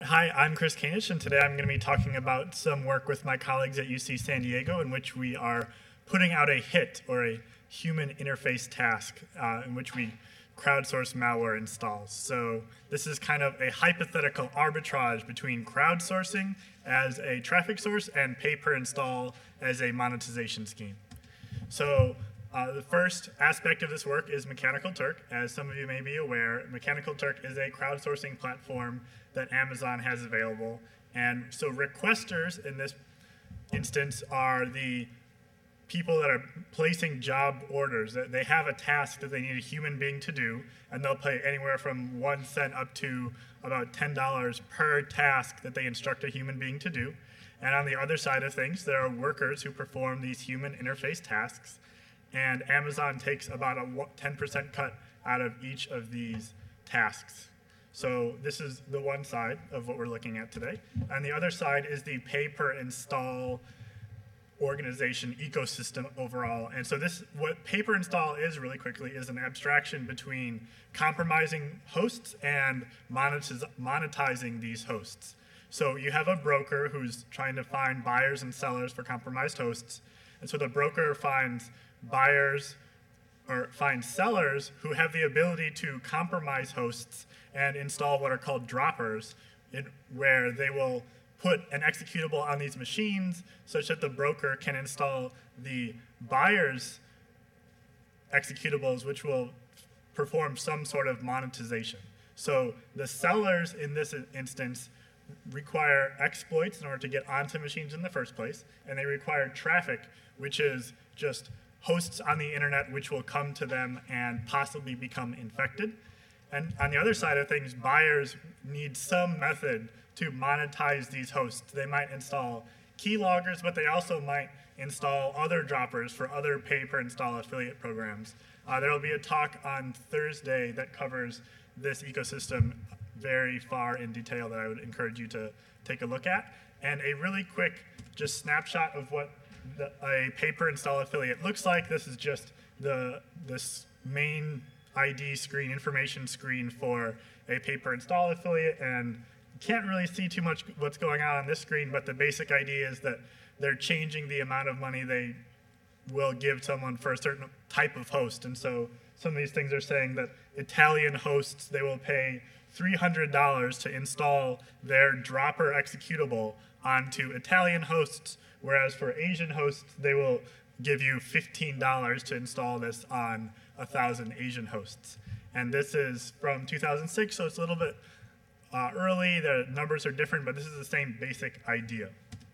Hi, I'm Chris Kanish, and today I'm going to be talking about some work with my colleagues at UC San Diego in which we are putting out a HIT, or a human interface task, in which we crowdsource malware installs. So this is kind of a hypothetical arbitrage between crowdsourcing as a traffic source and pay-per-install as a monetization scheme. So the first aspect of this work is Mechanical Turk. As some of you may be aware, Mechanical Turk is a crowdsourcing platform that Amazon has available. And so requesters in this instance are the people that are placing job orders. They have a task that they need a human being to do, and they'll pay anywhere from 1 cent up to about $10 per task that they instruct a human being to do. And on the other side of things, there are workers who perform these human interface tasks, and Amazon takes about a 10% cut out of each of these tasks. So this is the one side of what we're looking at today. And the other side is the pay-per-install organization ecosystem overall. And so what pay-per-install is, really quickly, is an abstraction between compromising hosts and monetizing these hosts. So you have a broker who's trying to find buyers and sellers for compromised hosts. And so the broker finds buyers or finds sellers who have the ability to compromise hosts and install what are called droppers, where they will put an executable on these machines such that the broker can install the buyer's executables, which will perform some sort of monetization. So the sellers in this instance require exploits in order to get onto machines in the first place, and they require traffic, which is just hosts on the internet which will come to them and possibly become infected. And on the other side of things, buyers need some method to monetize these hosts. They might install keyloggers, but they also might install other droppers for other pay-per-install affiliate programs. There will be a talk on Thursday that covers this ecosystem very far in detail that I would encourage you to take a look at. And a really quick just snapshot of what a pay-per-install affiliate looks like. This is just this main ID screen, information screen for a pay-per-install affiliate, and you can't really see too much what's going on this screen, but the basic idea is that they're changing the amount of money they will give someone for a certain type of host. And so some of these things are saying that Italian hosts, they will pay $300 to install their dropper executable onto Italian hosts, whereas for Asian hosts, they will give you $15 to install this on 1,000 Asian hosts. And this is from 2006, so it's a little bit early. The numbers are different, but this is the same basic idea.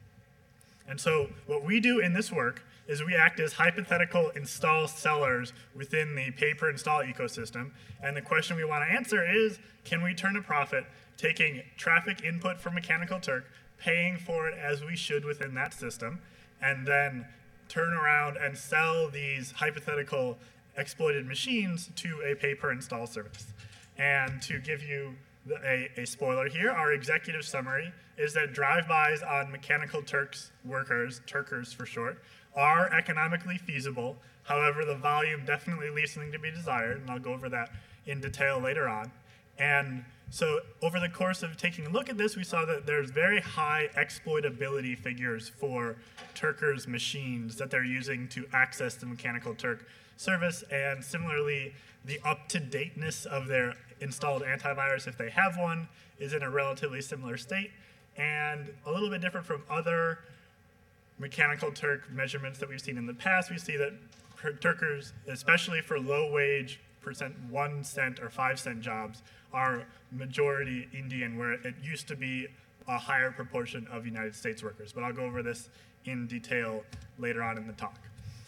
And so what we do in this work is we act as hypothetical install sellers within the pay-per-install ecosystem. And the question we want to answer is, can we turn a profit taking traffic input from Mechanical Turk, paying for it as we should within that system, and then turn around and sell these hypothetical exploited machines to a pay-per-install service. And to give you a spoiler here, our executive summary is that drive-bys on Mechanical Turk's workers, Turkers for short, are economically feasible. However, the volume definitely leaves something to be desired, and I'll go over that in detail later on. And so over the course of taking a look at this, we saw that there's very high exploitability figures for Turkers' machines that they're using to access the Mechanical Turk service, and similarly, the up-to-dateness of their installed antivirus, if they have one, is in a relatively similar state, and a little bit different from other Mechanical Turk measurements that we've seen in the past. We see that Turkers, especially for low-wage, 1 cent or 5 cent jobs, are majority Indian, where it used to be a higher proportion of United States workers. But I'll go over this in detail later on in the talk.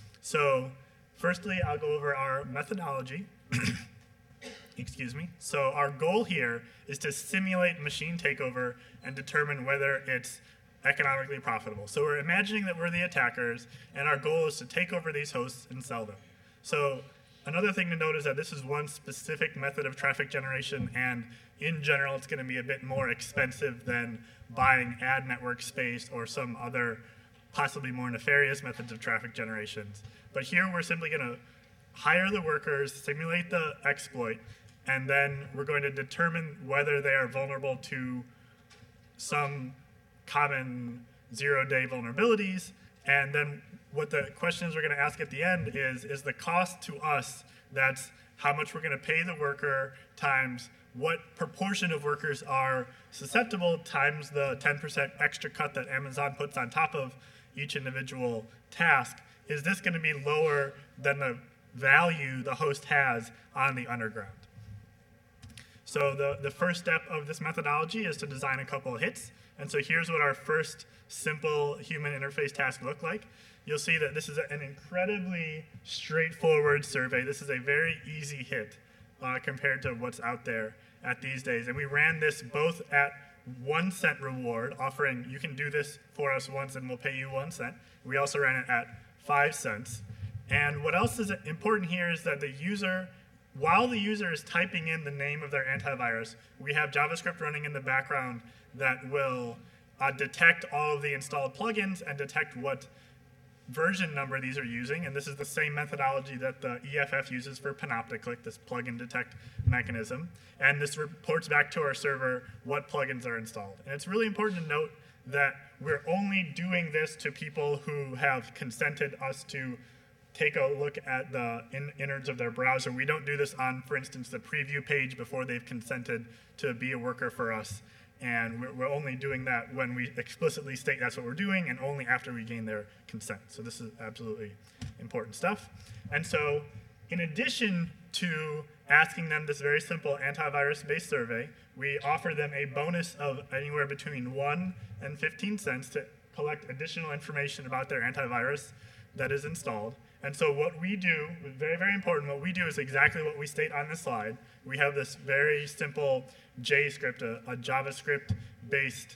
So firstly, I'll go over our methodology. Excuse me. So our goal here is to simulate machine takeover and determine whether it's economically profitable. So we're imagining that we're the attackers, and our goal is to take over these hosts and sell them. So another thing to note is that this is one specific method of traffic generation, and in general, it's going to be a bit more expensive than buying ad network space or some other possibly more nefarious methods of traffic generations. But here we're simply going to hire the workers, simulate the exploit, and then we're going to determine whether they are vulnerable to some common zero-day vulnerabilities. And then what the questions we're going to ask at the end is the cost to us, that's how much we're going to pay the worker times what proportion of workers are susceptible times the 10% extra cut that Amazon puts on top of each individual task. Is this going to be lower than the value the host has on the underground? So the first step of this methodology is to design a couple of hits. And so here's what our first simple human interface task looked like. You'll see that this is an incredibly straightforward survey. This is a very easy hit compared to what's out there at these days. And we ran this both at 1 cent reward, offering you can do this for us once and we'll pay you 1 cent. We also ran it at 5 cents. And what else is important here is that the user, while the user is typing in the name of their antivirus, we have JavaScript running in the background that will detect all of the installed plugins and detect what version number these are using. And this is the same methodology that the EFF uses for Panopticlick, this plugin detect mechanism. And this reports back to our server what plugins are installed. And it's really important to note that we're only doing this to people who have consented us to take a look at the innards of their browser. We don't do this on, for instance, the preview page before they've consented to be a worker for us. And we're only doing that when we explicitly state that's what we're doing and only after we gain their consent. So this is absolutely important stuff. And so in addition to asking them this very simple antivirus-based survey, we offer them a bonus of anywhere between 1 and 15 cents to collect additional information about their antivirus that is installed. And so what we do, very, very important, what we do is exactly what we state on this slide. We have this very simple JScript, a JavaScript-based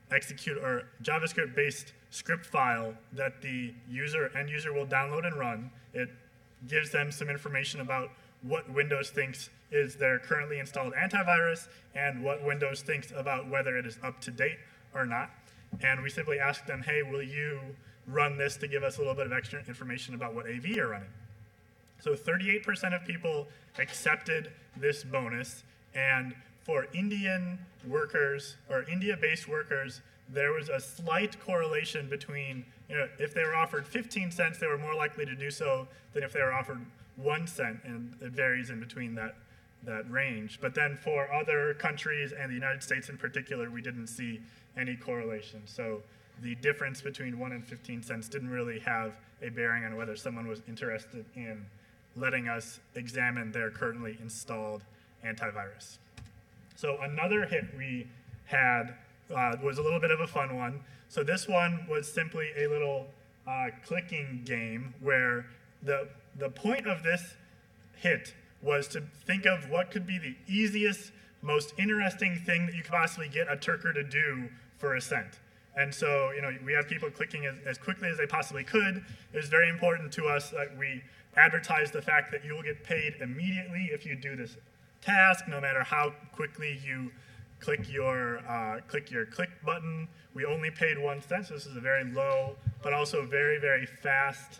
JavaScript-based script file that the end user will download and run. It gives them some information about what Windows thinks is their currently installed antivirus and what Windows thinks about whether it is up to date or not. And we simply ask them, hey, will you run this to give us a little bit of extra information about what AV you're running? So 38% of people accepted this bonus, and for Indian workers or India-based workers, there was a slight correlation between, if they were offered 15 cents, they were more likely to do so than if they were offered 1 cent, and it varies in between that range. But then for other countries and the United States in particular, we didn't see any correlation. So the difference between 1 and 15 cents didn't really have a bearing on whether someone was interested in letting us examine their currently installed antivirus. So another hit we had was a little bit of a fun one. So this one was simply a little clicking game where the point of this hit was to think of what could be the easiest, most interesting thing that you could possibly get a Turker to do for a cent. And so, we have people clicking as quickly as they possibly could. It was very important to us that we advertise the fact that you will get paid immediately if you do this task, no matter how quickly you click your click button. We only paid 1 cent, so this is a very low, but also very, very fast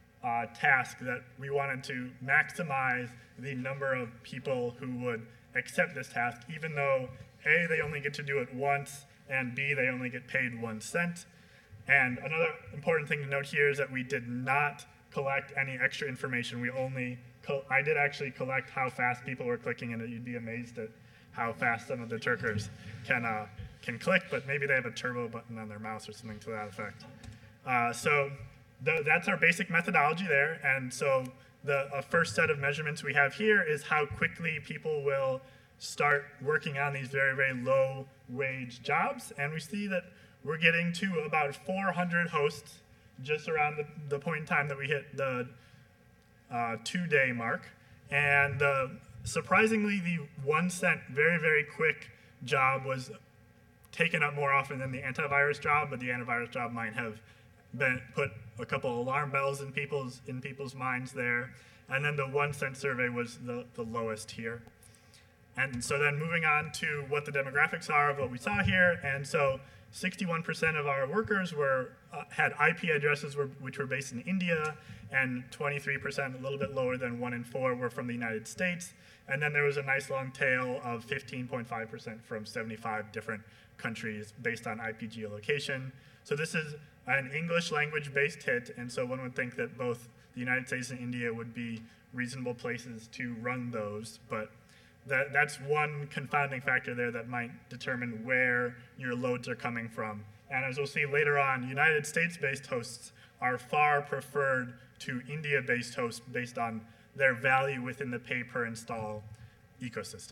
task that we wanted to maximize the number of people who would accept this task, even though A, they only get to do it once, and B, they only get paid 1 cent. And another important thing to note here is that we did not collect any extra information. I did actually collect how fast people were clicking, and you'd be amazed at how fast some of the Turkers can click, but maybe they have a turbo button on their mouse or something to that effect. So that's our basic methodology there. And so the first set of measurements we have here is how quickly people will start working on these very, very low wage jobs. And we see that we're getting to about 400 hosts just around the point in time that we hit the 2-day mark. And surprisingly, the 1 cent, very, very quick job was taken up more often than the antivirus job, but the antivirus job might have put a couple alarm bells in people's minds there. And then the 1 cent survey was the lowest here. And so then moving on to what the demographics are of what we saw here. And so 61% of our workers had IP addresses which were based in India, and 23%, a little bit lower than 1 in 4, were from the United States. And then there was a nice long tail of 15.5% from 75 different countries based on IP geolocation. So this is an English language-based hit, and so one would think that both the United States and India would be reasonable places to run those, but that's one confounding factor there that might determine where your loads are coming from. And as we'll see later on, United States-based hosts are far preferred to India-based hosts based on their value within the pay-per-install ecosystem.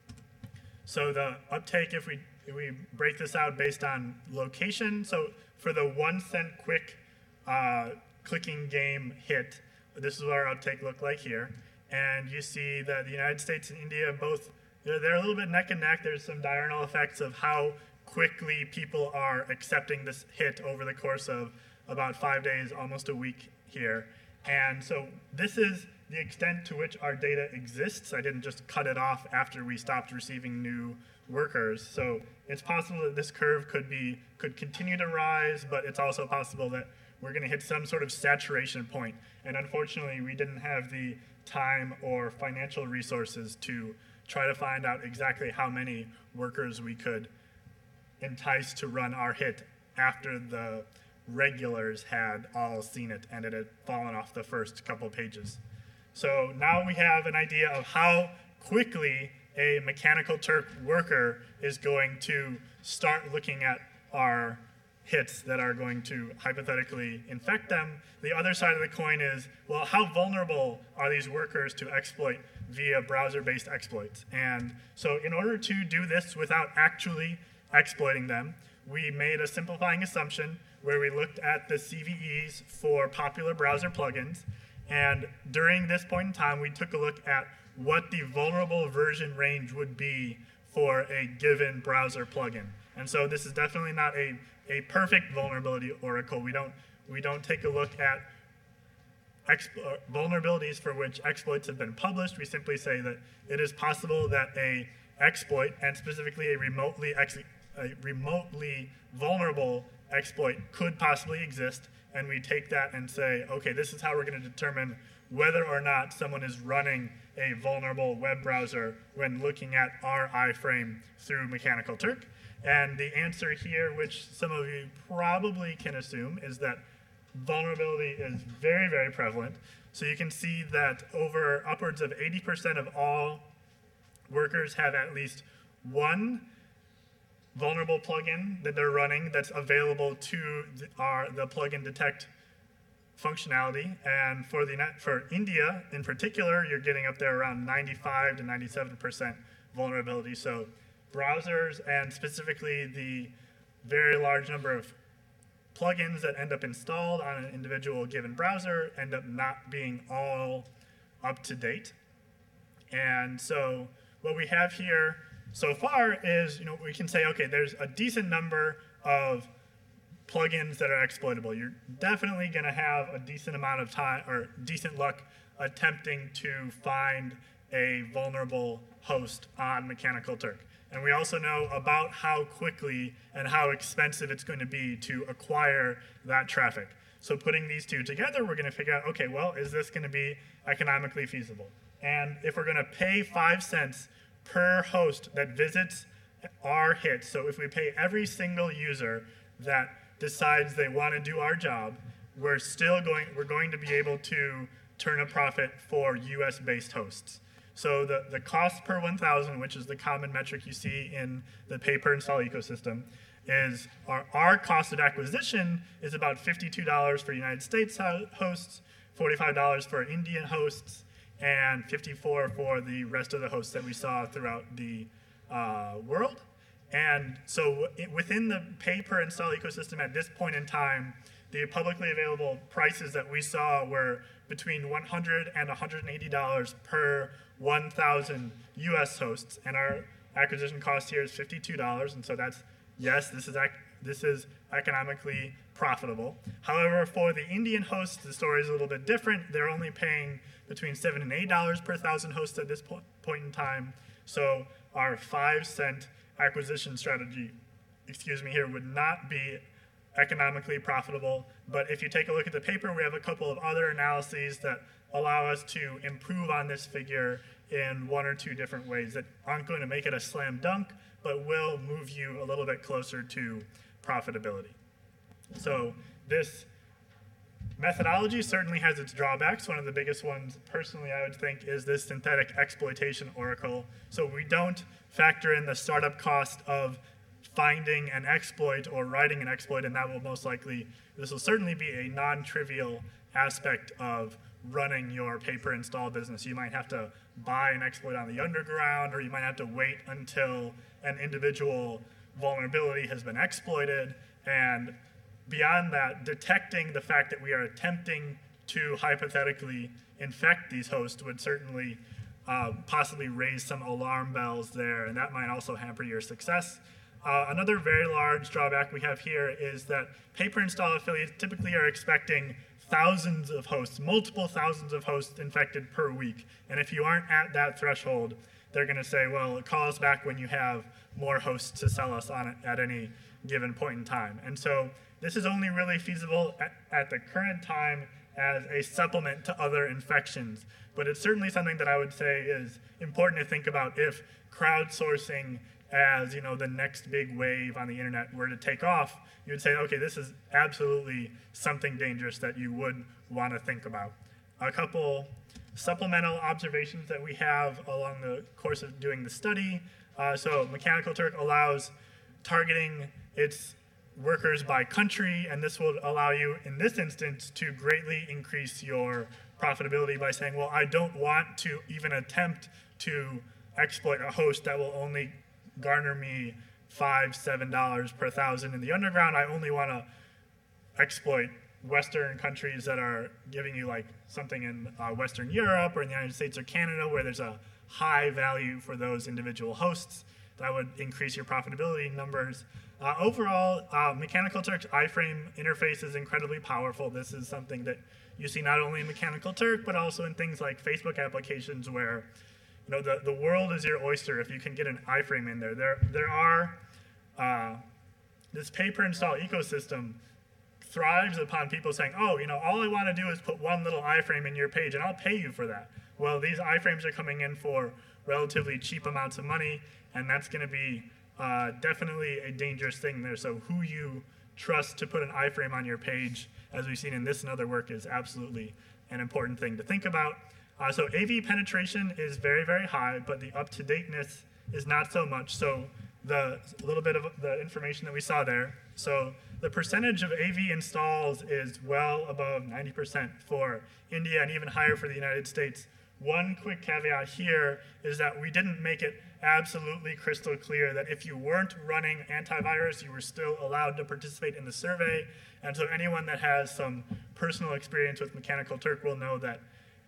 So the uptake, if we break this out based on location, so for the 1 cent quick clicking game hit, this is what our uptake looked like here. And you see that the United States and India both, they're a little bit neck and neck. There's some diurnal effects of how quickly people are accepting this hit over the course of about 5 days, almost a week here. And so this is the extent to which our data exists. I didn't just cut it off after we stopped receiving new workers. So it's possible that this curve could continue to rise, but it's also possible that we're going to hit some sort of saturation point. And unfortunately, we didn't have the time or financial resources to try to find out exactly how many workers we could entice to run our hit after the regulars had all seen it and it had fallen off the first couple pages. So now we have an idea of how quickly a Mechanical Turk worker is going to start looking at our hits that are going to hypothetically infect them. The other side of the coin is, well, how vulnerable are these workers to exploit via browser-based exploits? And so in order to do this without actually exploiting them, we made a simplifying assumption where we looked at the CVEs for popular browser plugins. And during this point in time, we took a look at what the vulnerable version range would be for a given browser plugin. And so this is definitely not a perfect vulnerability oracle. We don't take a look at vulnerabilities for which exploits have been published. We simply say that it is possible that a exploit, and specifically a remotely vulnerable exploit, could possibly exist. And we take that and say, okay, this is how we're going to determine whether or not someone is running a vulnerable web browser when looking at our iframe through Mechanical Turk. And the answer here, which some of you probably can assume, is that vulnerability is very, very prevalent. So you can see that upwards of 80% of all workers have at least one vulnerable plugin that they're running that's available to the plugin detect functionality. And for India in particular, you're getting up there around 95 to 97% vulnerability. So browsers, and specifically the very large number of plugins that end up installed on an individual given browser, end up not being all up to date. And so what we have here so far is, we can say, okay, there's a decent number of plugins that are exploitable. You're definitely going to have a decent amount of time or decent luck attempting to find a vulnerable host on Mechanical Turk. And we also know about how quickly and how expensive it's going to be to acquire that traffic. So putting these two together, we're going to figure out, okay, well, is this going to be economically feasible? And if we're going to pay 5 cents per host that visits our hit, so if we pay every single user that decides they want to do our job, we're going to be able to turn a profit for US-based hosts. So the cost per 1,000, which is the common metric you see in the pay-per-install ecosystem, is our cost of acquisition is about $52 for United States hosts, $45 for Indian hosts, and $54 for the rest of the hosts that we saw throughout the world. And so within the pay-per-install ecosystem at this point in time, the publicly available prices that we saw were between $100 and $180 per 1,000 US hosts, and our acquisition cost here is $52, and so that's, yes, this is this is economically profitable. However, for the Indian hosts, the story is a little bit different. They're only paying between $7 and $8 per 1,000 hosts at this point in time. So our 5-cent acquisition strategy, here, would not be economically profitable. But if you take a look at the paper, we have a couple of other analyses that allow us to improve on this figure in 1 or 2 different ways that aren't going to make it a slam dunk, but will move you a little bit closer to profitability. So this methodology certainly has its drawbacks. One of the biggest ones, personally, I would think, is this synthetic exploitation oracle. So we don't factor in the startup cost of finding an exploit or writing an exploit, and that will this will certainly be a non-trivial aspect of running your pay-per-install business. You might have to buy an exploit on the underground, or you might have to wait until an individual vulnerability has been exploited. And beyond that, detecting the fact that we are attempting to hypothetically infect these hosts would certainly possibly raise some alarm bells there, and that might also hamper your success. Another very large drawback we have here is that pay-per-install affiliates typically are expecting thousands of hosts, multiple thousands of hosts infected per week. And if you aren't at that threshold, they're going to say, well, call us back when you have more hosts to sell us on it at any given point in time. And so this is only really feasible at the current time as a supplement to other infections. But it's certainly something that I would say is important to think about if crowdsourcing as the next big wave on the internet were to take off. You would say, okay, this is absolutely something dangerous that you would want to think about. A couple supplemental observations that we have along the course of doing the study. So Mechanical Turk allows targeting its workers by country, and this will allow you, in this instance, to greatly increase your profitability by saying, well, I don't want to even attempt to exploit a host that will only garner me $5, $7 per 1,000 in the underground. I only want to exploit Western countries that are giving you something in Western Europe or in the United States or Canada where there's a high value for those individual hosts. That would increase your profitability numbers. Overall, Mechanical Turk's iframe interface is incredibly powerful. This is something that you see not only in Mechanical Turk, but also in things like Facebook applications where the world is your oyster if you can get an iframe in there. There are, this pay-per-install ecosystem thrives upon people saying, oh, all I want to do is put one little iframe in your page and I'll pay you for that. Well, these iframes are coming in for relatively cheap amounts of money, and that's going to be definitely a dangerous thing there. So who you trust to put an iframe on your page, as we've seen in this and other work, is absolutely an important thing to think about. So AV penetration is very, very high, but the up-to-dateness is not so much. So a little bit of the information that we saw there. So the percentage of AV installs is well above 90% for India and even higher for the United States. One quick caveat here is that we didn't make it absolutely crystal clear that if you weren't running antivirus, you were still allowed to participate in the survey. And so anyone that has some personal experience with Mechanical Turk will know that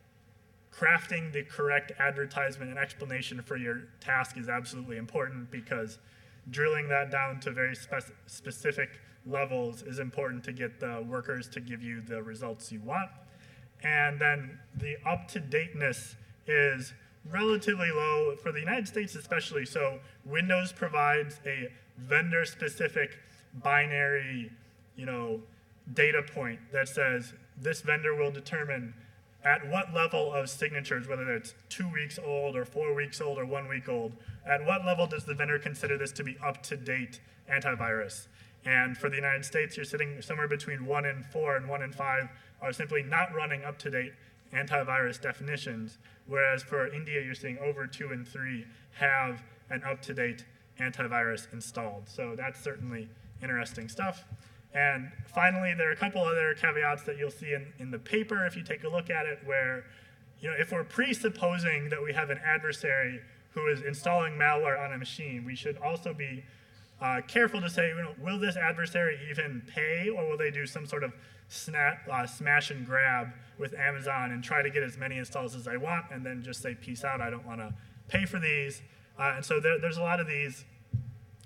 crafting the correct advertisement and explanation for your task is absolutely important, because drilling that down to very specific levels is important to get the workers to give you the results you want. And then the up-to-dateness is relatively low for the United States especially. So Windows provides a vendor-specific binary, data point that says this vendor will determine at what level of signatures, whether it's 2 weeks old or 4 weeks old or 1 week old, at what level does the vendor consider this to be up-to-date antivirus? And for the United States, you're sitting somewhere between 1 and 4 and 1 and 5 are simply not running up-to-date antivirus definitions, whereas for India, you're seeing over 2 and 3 have an up-to-date antivirus installed. So that's certainly interesting stuff. And finally, there are a couple other caveats that you'll see in the paper if you take a look at it, where if we're presupposing that we have an adversary who is installing malware on a machine, we should also be careful to say, will this adversary even pay, or will they do some sort of smash and grab with Amazon and try to get as many installs as I want and then just say, peace out, I don't want to pay for these. And so there's a lot of these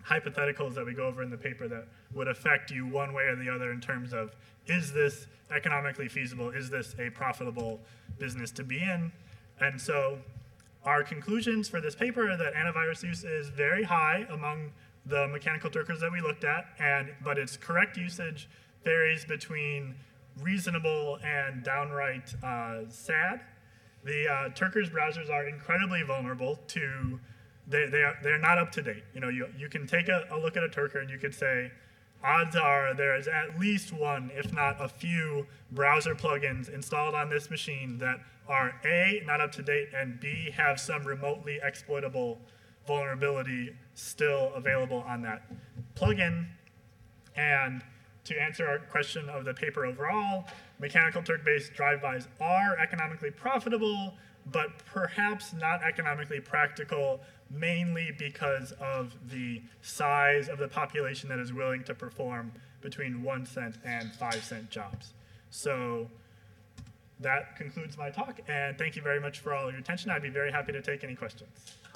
hypotheticals that we go over in the paper that would affect you one way or the other in terms of, is this economically feasible? Is this a profitable business to be in? And so our conclusions for this paper are that antivirus use is very high among the Mechanical Turkers that we looked at, but its correct usage varies between reasonable and downright sad. The Turkers browsers are incredibly vulnerable to, they're not up to date. You know, you can take a look at a Turker and you could say, odds are there is at least one, if not a few, browser plugins installed on this machine that are A, not up to date, and B, have some remotely exploitable vulnerability still available on that plugin. And to answer our question of the paper overall, Mechanical Turk-based drive-bys are economically profitable, but perhaps not economically practical, mainly because of the size of the population that is willing to perform between 1 cent and 5 cent jobs. So that concludes my talk, and thank you very much for all your attention. I'd be very happy to take any questions.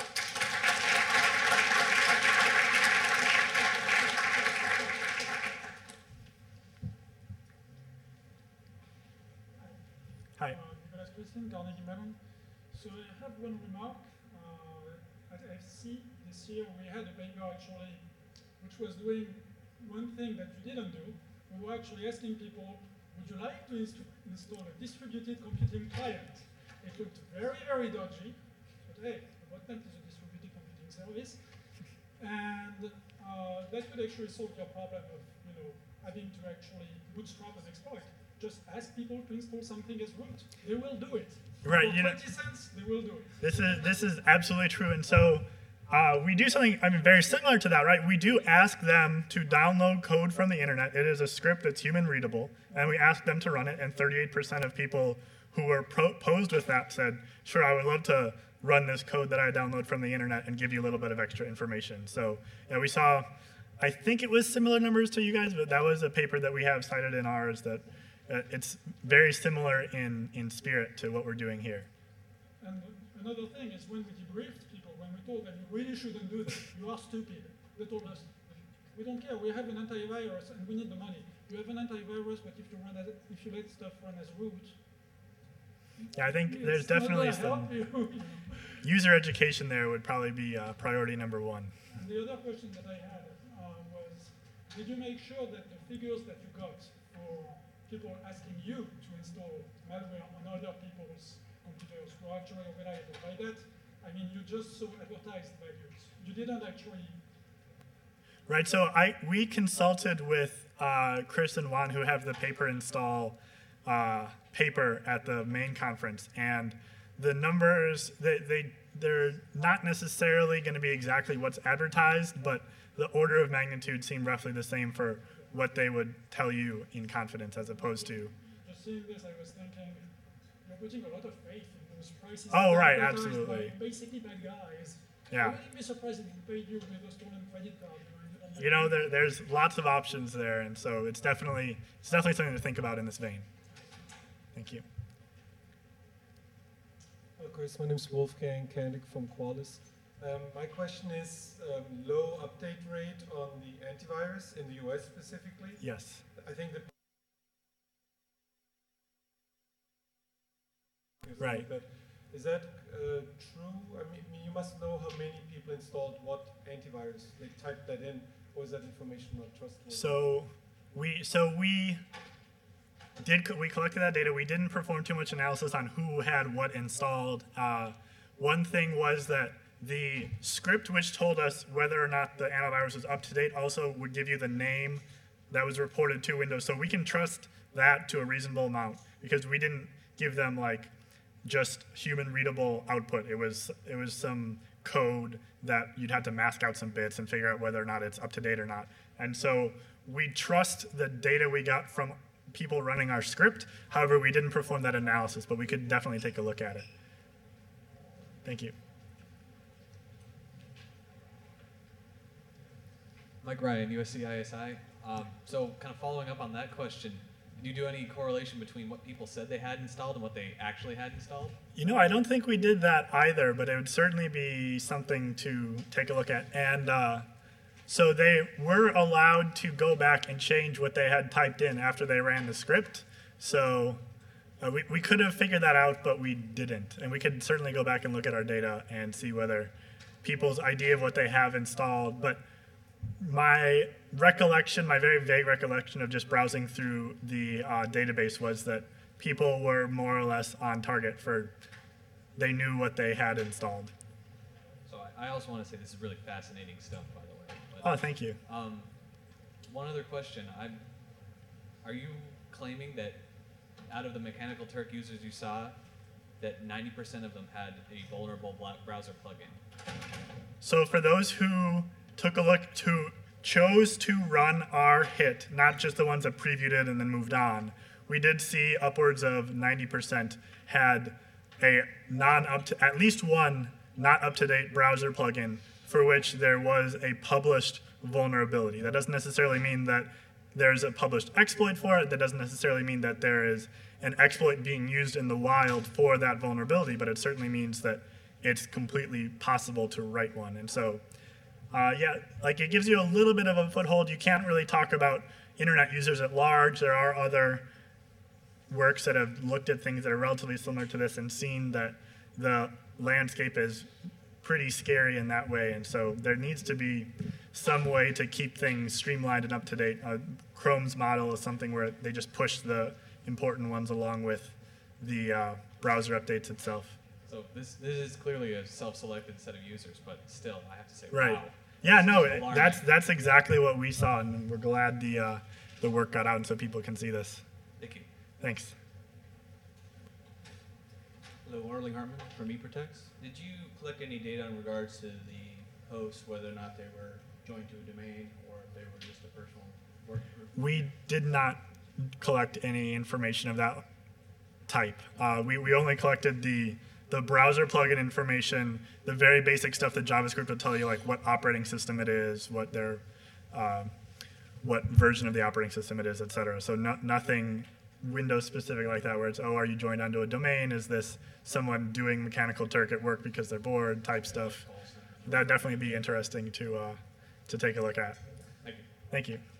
Hi. Nicolas Christian, Carnegie Mellon. So I have one remark. At FC this year, we had a paper actually, which was doing one thing that you didn't do. We were actually asking people, would you like to install a distributed computing client? It looked very, very dodgy, but hey, the botnet is a distributed computing service. And that could actually solve your problem of having to actually bootstrap and exploit. Just ask people to install something as root. They will do it. Right. For 20 cents, they will do it. This is absolutely true. And so we do something, very similar to that, right? We do ask them to download code from the internet. It is a script that's human readable, and we ask them to run it, and 38% of people who were posed with that said, sure, I would love to run this code that I download from the internet and give you a little bit of extra information. So yeah, we saw, I think it was similar numbers to you guys, but that was a paper that we have cited in ours that it's very similar in spirit to what we're doing here. And another thing is when we debriefed people, when we told them you really shouldn't do that, you are stupid, they told us, we don't care, we have an antivirus and we need the money. You have an antivirus, but if you let stuff run as root, yeah, I think there's definitely some user education there would probably be priority number one. And the other question that I had was, did you make sure that the figures that you got for people asking you to install malware on other people's computers were actually reliable? By that, I mean you just saw advertised values. You didn't actually. Right. So we consulted with Chris and Juan, who have the paper install paper at the main conference, and the numbers they're not necessarily going to be exactly what's advertised, but the order of magnitude seemed roughly the same for what they would tell you in confidence as opposed to. Just seeing this, I was thinking, you're putting a lot of faith in those prices. Oh, right, absolutely. Basically bad guys. Yeah. I wouldn't be surprised if you paid you with a stolen credit card. There's lots of options there, and so it's definitely something to think about in this vein. Thank you. Hello, Chris. My name is Wolfgang Kandig from Qualys. My question is low update rate on the antivirus in the US specifically. Yes. I think that. Right. Is that true? I mean, you must know how many people installed what antivirus. They typed that in, or is that information not trustworthy? So we collected that data. We didn't perform too much analysis on who had what installed. One thing was that the script which told us whether or not the antivirus was up to date also would give you the name that was reported to Windows. So we can trust that to a reasonable amount because we didn't give them like just human readable output. It was some code that you'd have to mask out some bits and figure out whether or not it's up to date or not. And so we trust the data we got from people running our script. However, we didn't perform that analysis, but we could definitely take a look at it. Thank you. Mike Ryan, USC ISI. So kind of following up on that question, did you do any correlation between what people said they had installed and what they actually had installed? I don't think we did that either, but it would certainly be something to take a look at. And So they were allowed to go back and change what they had typed in after they ran the script. So we could have figured that out, but we didn't. And we could certainly go back and look at our data and see whether people's idea of what they have installed. But my recollection, my very vague recollection of just browsing through the database was that people were more or less on target for, they knew what they had installed. So I also want to say this is really fascinating stuff, by the way. But, Oh, thank you. one other question. Are you claiming that out of the Mechanical Turk users you saw, that 90% of them had a vulnerable browser plugin? So for those who took a look, who chose to run our hit, not just the ones that previewed it and then moved on, we did see upwards of 90% had a at least one not up-to-date browser plugin for which there was a published vulnerability. That doesn't necessarily mean that there's a published exploit for it. That doesn't necessarily mean that there is an exploit being used in the wild for that vulnerability, but it certainly means that it's completely possible to write one. And so, yeah, like it gives you a little bit of a foothold. You can't really talk about internet users at large. There are other works that have looked at things that are relatively similar to this and seen that the landscape is pretty scary in that way. And so there needs to be some way to keep things streamlined and up to date. Chrome's model is something where they just push the important ones along with the browser updates itself. So this is clearly a self-selected set of users, but still, I have to say, Right. wow. Yeah, This no, is alarming. that's exactly what we saw, and we're glad the work got out and so people can see this. Thank you. Thanks. Hello, Arling Hartman from eProtects. Did you collect any data in regards to the hosts, whether or not they were joined to a domain or if they were just a personal working group? We did not collect any information of that type. We only collected the browser plugin information, the very basic stuff that JavaScript will tell you, like what operating system it is, what their what version of the operating system it is, etc. So nothing Windows specific like that, where it's, oh, are you joined onto a domain? Is this someone doing Mechanical Turk at work because they're bored type stuff? That'd definitely be interesting to take a look at. Thank you. Thank you.